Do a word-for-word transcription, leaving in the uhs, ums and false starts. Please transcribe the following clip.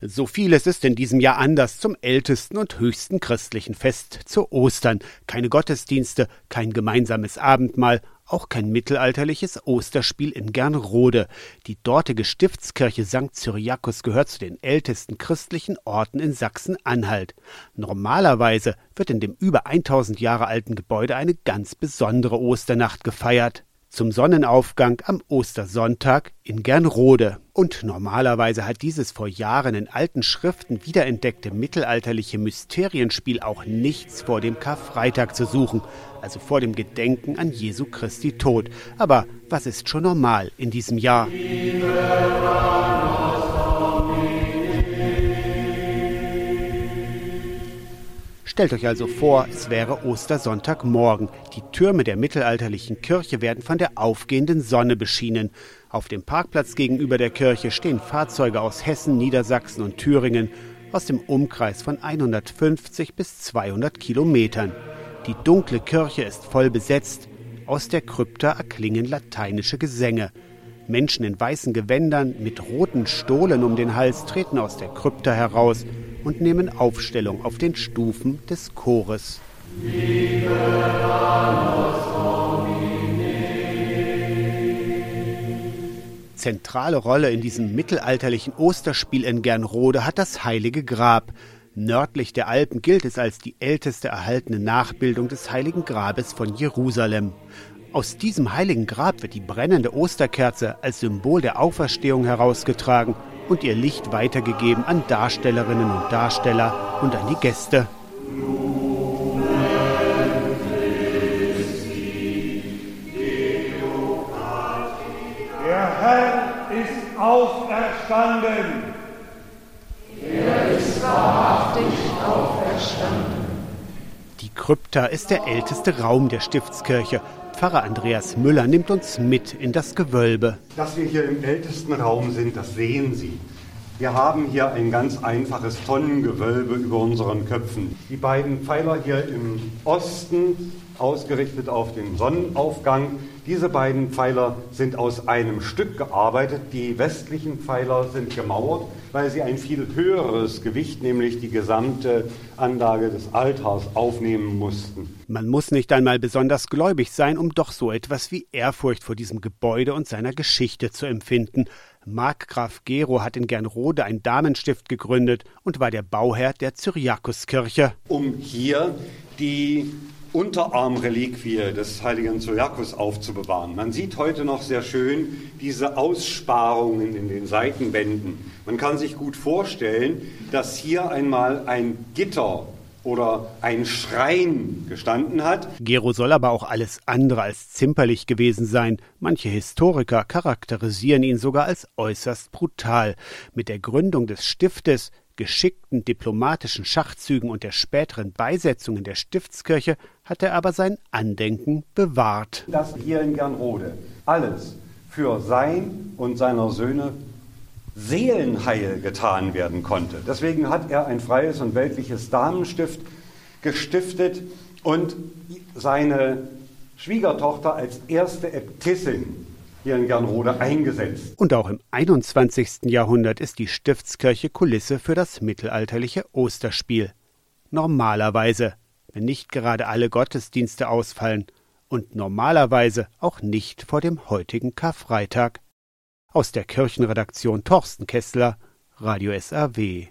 So vieles ist in diesem Jahr anders zum ältesten und höchsten christlichen Fest, zu Ostern. Keine Gottesdienste, kein gemeinsames Abendmahl, auch kein mittelalterliches Osterspiel in Gernrode. Die dortige Stiftskirche Sankt Cyriakus gehört zu den ältesten christlichen Orten in Sachsen-Anhalt. Normalerweise wird in dem über tausend Jahre alten Gebäude eine ganz besondere Osternacht gefeiert. Zum Sonnenaufgang am Ostersonntag in Gernrode. Und normalerweise hat dieses vor Jahren in alten Schriften wiederentdeckte mittelalterliche Mysterienspiel auch nichts vor dem Karfreitag zu suchen, also vor dem Gedenken an Jesu Christi Tod. Aber was ist schon normal in diesem Jahr? Stellt euch also vor, es wäre Ostersonntagmorgen. Die Türme der mittelalterlichen Kirche werden von der aufgehenden Sonne beschienen. Auf dem Parkplatz gegenüber der Kirche stehen Fahrzeuge aus Hessen, Niedersachsen und Thüringen aus dem Umkreis von hundertfünfzig bis zweihundert Kilometern. Die dunkle Kirche ist voll besetzt. Aus der Krypta erklingen lateinische Gesänge. Menschen in weißen Gewändern mit roten Stolen um den Hals treten aus der Krypta heraus und nehmen Aufstellung auf den Stufen des Chores. Zentrale Rolle in diesem mittelalterlichen Osterspiel in Gernrode hat das Heilige Grab. Nördlich der Alpen gilt es als die älteste erhaltene Nachbildung des Heiligen Grabes von Jerusalem. Aus diesem Heiligen Grab wird die brennende Osterkerze als Symbol der Auferstehung herausgetragen und ihr Licht weitergegeben an Darstellerinnen und Darsteller und an die Gäste. Der Herr ist auferstanden. Er ist wahrhaftig auferstanden. Die Krypta ist der älteste Raum der Stiftskirche. Pfarrer Andreas Müller nimmt uns mit in das Gewölbe. Dass wir hier im ältesten Raum sind, das sehen Sie. Wir haben hier ein ganz einfaches Tonnengewölbe über unseren Köpfen. Die beiden Pfeiler hier im Osten, ausgerichtet auf den Sonnenaufgang, diese beiden Pfeiler sind aus einem Stück gearbeitet. Die westlichen Pfeiler sind gemauert, weil sie ein viel höheres Gewicht, nämlich die gesamte Anlage des Altars, aufnehmen mussten. Man muss nicht einmal besonders gläubig sein, um doch so etwas wie Ehrfurcht vor diesem Gebäude und seiner Geschichte zu empfinden. Markgraf Gero hat in Gernrode ein Damenstift gegründet und war der Bauherr der Cyriakuskirche. Um hier die Unterarmreliquie des heiligen Cyriakus aufzubewahren. Man sieht heute noch sehr schön diese Aussparungen in den Seitenwänden. Man kann sich gut vorstellen, dass hier einmal ein Gitter oder ein Schrein gestanden hat. Gero soll aber auch alles andere als zimperlich gewesen sein. Manche Historiker charakterisieren ihn sogar als äußerst brutal. Mit der Gründung des Stiftes, geschickten diplomatischen Schachzügen und der späteren Beisetzung in der Stiftskirche hat er aber sein Andenken bewahrt. Dass hier in Gernrode alles für sein und seiner Söhne Seelenheil getan werden konnte. Deswegen hat er ein freies und weltliches Damenstift gestiftet und seine Schwiegertochter als erste Äbtissin hier in Gernrode eingesetzt. Und auch im einundzwanzigsten Jahrhundert ist die Stiftskirche Kulisse für das mittelalterliche Osterspiel. Normalerweise, wenn nicht gerade alle Gottesdienste ausfallen und normalerweise auch nicht vor dem heutigen Karfreitag. Aus der Kirchenredaktion Thorsten Kessler, Radio S R W.